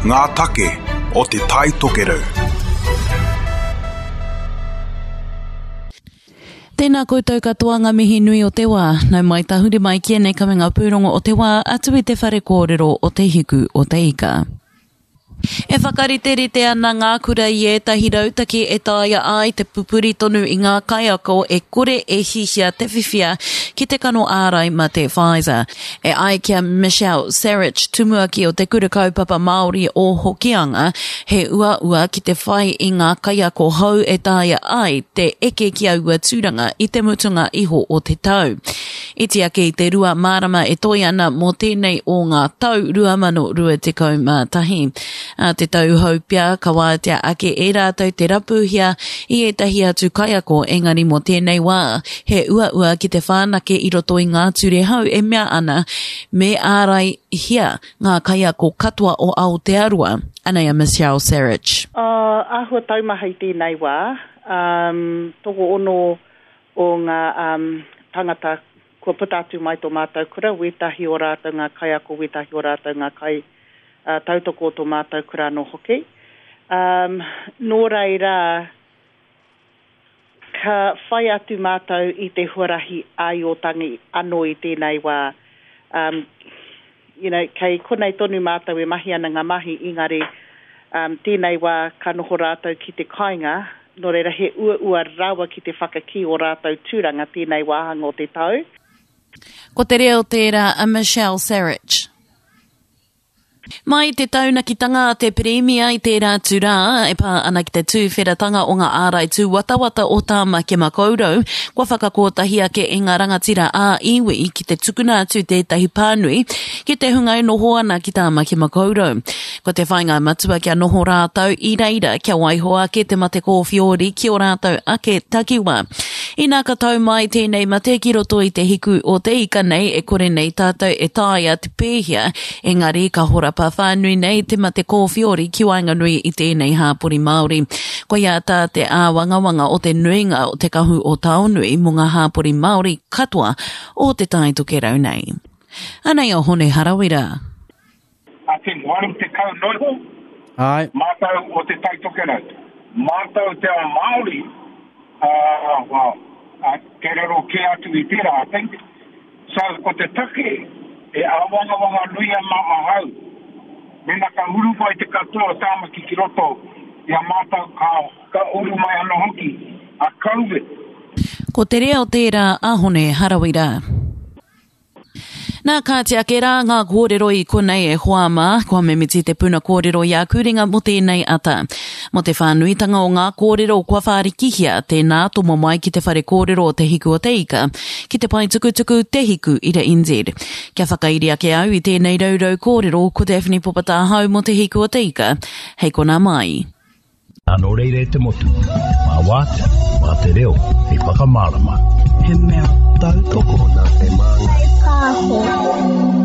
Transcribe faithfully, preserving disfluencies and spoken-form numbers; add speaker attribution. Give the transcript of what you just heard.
Speaker 1: ngā take o te tai tokerau.
Speaker 2: Tēnā koutou katoa ngā mihi nui o te wā. Nau mai tahuri mai kia nei kamenga pūrongo o te wā atu i te whare kōrero o te hiku o te ika. E whakariterite ana ngā kura i ētahi rautaki e tāia ai te pupuri tonu i ngā kaiako e kore e hihia te whiwhia ki te kano ārai ma te Pfizer. E ai kia Michelle Serich tumuaki o te kura kaupapa Māori o Hokianga he ua ua ki te whai i ngā kaiako hau e tāia ai te eke ki aua tūranga i te mutunga iho o te tau. Iti ake i te rua mārama e toi ana mō tēnei o ngā tau rua mano rua te kaumatahi. A te tau haupia, ka wātea ake e rātou te rapuhia i etahi atu kaiako engari mō tēnei wā. He ua ua ki te whānake i roto i ngā ture hau e mea ana me ārai hia ngā kaiako katoa o Aotearoa. Anaya Michelle Serich.
Speaker 3: Uh, ahua taumaha i tēnei wā. Um, toko ono o ngā um, tangata kua puta atu mai tō mātou kura, wetahi o rātou ngā kaiako, wetahi o rātou ngā kai Uh, tautoko tō mātou kura no hoki. Um, nō reira, ka whai atu mātou i te huarahi ai o tangi anō i tēnei wā. Um, you know, kei konei tonu mātou e mahi ana ngā mahi ingari um, tēnei wā ka noho rātou ki te kainga, nō reira he ua ua rawa ki te whakaki o rātou tūranga tēnei wāhanga o te tau.
Speaker 2: Ko te reo tērā a Michelle Serich. Mai te taunakitanga te premia i tērā tūrā, e pā ana ki te tūwheratanga o ngā ārai tū watawata o tāma ke makaurau, kua whakakotahi ake e ngā rangatira ā iwi ki te tukuna atu tētahi pānui, ki te hungai noho ana ki tāma ke makaurau. Ko te whainga matua kia noho rātau i reira kia waihoa ke te mate kōwhiori ki o rātau ake takiwa. I nā ka tau mai tēnei mate ki roto i te hiku o te ika nei e kore nei tātou e tāia te pēhia, engari ka horapa whānui nei te mate kōwhiori ki wainganui i tēnei hāpuri Māori. Ko ia tā te āwangawanga o te nuinga o te kahu o Taonui mō ngā hāpuri Māori katoa o te tai tokerau nei. Anei o hone harawira.
Speaker 4: A te waru te kau noiho,
Speaker 5: ai
Speaker 4: mātau o te tai tokerau. Mātau te a Māori, Uh, well, uh, ke rero ke atu i tira, I think. So, ko te take, e awanga wanga nuia ma ahau. Mena ka uru mai te katoa tāma ki ki roto, ia mātau ka, ka uru mai ana hoki, a COVID.
Speaker 2: Ko te reo tērā ahone harawira. Nā kātia ke rā ngā kōrero i konei e hoama, kua memiti te puna kōrero i a kuringa mo tēnei ata. Mo te whānuitanga o ngā kōrero kua whārikihia, tēnā tomo mai ki te whare kōrero o te hiku o te ika, ki te pai tukutuku te hiku i re N Z. Kia whakairi ake au i tēnei raurau kōrero ko Daphne Popatāhau mo te hiku o te ika. Hei kona mai.
Speaker 6: Anō reire te motu, mā wātea, mā te reo, he whakamārama.
Speaker 7: He mea tautoko
Speaker 6: nā te mānga.
Speaker 7: Kāho.